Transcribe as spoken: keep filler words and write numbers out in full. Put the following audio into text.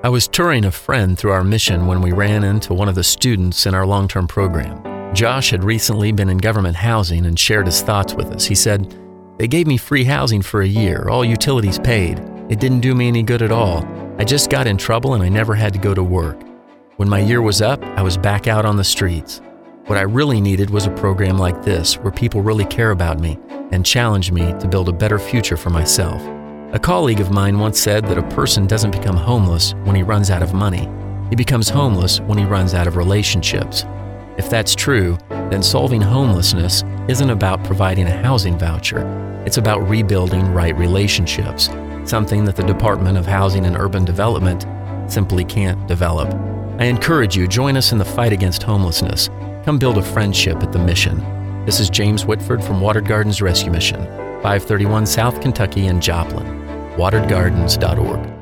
I was touring a friend through our mission when we ran into one of the students in our long-term program. Josh had recently been in government housing and shared his thoughts with us. He said, "They gave me free housing for a year, all utilities paid. It didn't do me any good at all. I just got in trouble and I never had to go to work. When my year was up, I was back out on the streets. What I really needed was a program like this, where people really care about me and challenge me to build a better future for myself." A colleague of mine once said that a person doesn't become homeless when he runs out of money. He becomes homeless when he runs out of relationships. If that's true, then solving homelessness isn't about providing a housing voucher. It's about rebuilding right relationships, something that the Department of Housing and Urban Development simply can't develop. I encourage you, join us in the fight against homelessness. Come build a friendship at the mission. This is James Whitford from Watered Gardens Rescue Mission, five thirty-one South Kentucky in Joplin. watered gardens dot org.